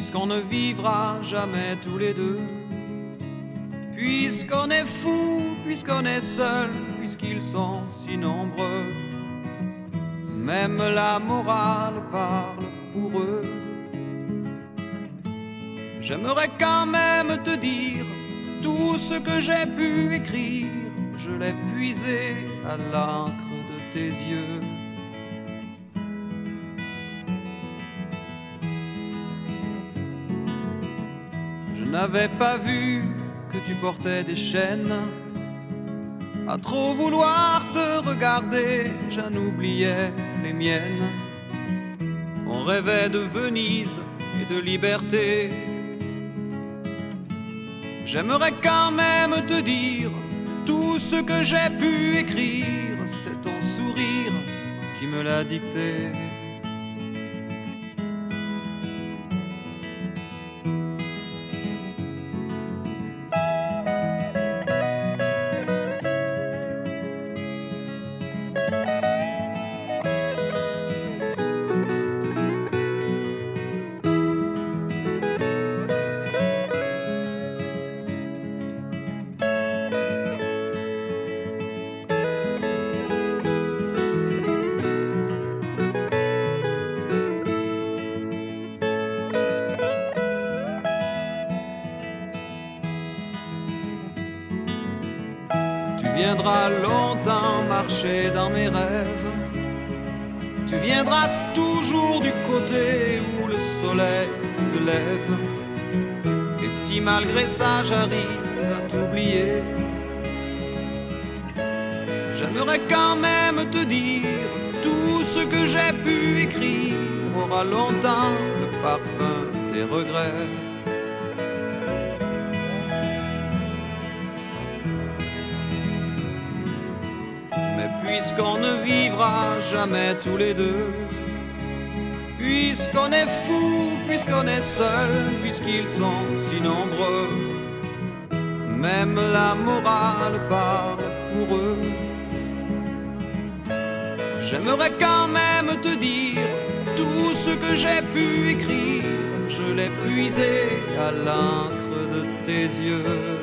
puisqu'on ne vivra jamais tous les deux, puisqu'on est fou, puisqu'on est seul, puisqu'ils sont si nombreux. Même la morale parle pour eux. J'aimerais quand même te dire tout ce que j'ai pu écrire, je l'ai puisé à l'encre de tes yeux. Je n'avais pas vu que tu portais des chaînes. À trop vouloir te regarder, j'en oubliais les miennes. On rêvait de Venise et de liberté. J'aimerais quand même te dire tout ce que j'ai pu écrire, c'est ton sourire qui me l'a dicté. Tu viendras longtemps marcher dans mes rêves. Tu viendras toujours du côté où le soleil se lève. Et si malgré ça j'arrive à t'oublier, j'aimerais quand même te dire tout ce que j'ai pu écrire aura longtemps le parfum des regrets. Puisqu'on ne vivra jamais tous les deux, puisqu'on est fou, puisqu'on est seul, puisqu'ils sont si nombreux, même la morale parle pour eux. J'aimerais quand même te dire tout ce que j'ai pu écrire, je l'ai puisé à l'encre de tes yeux.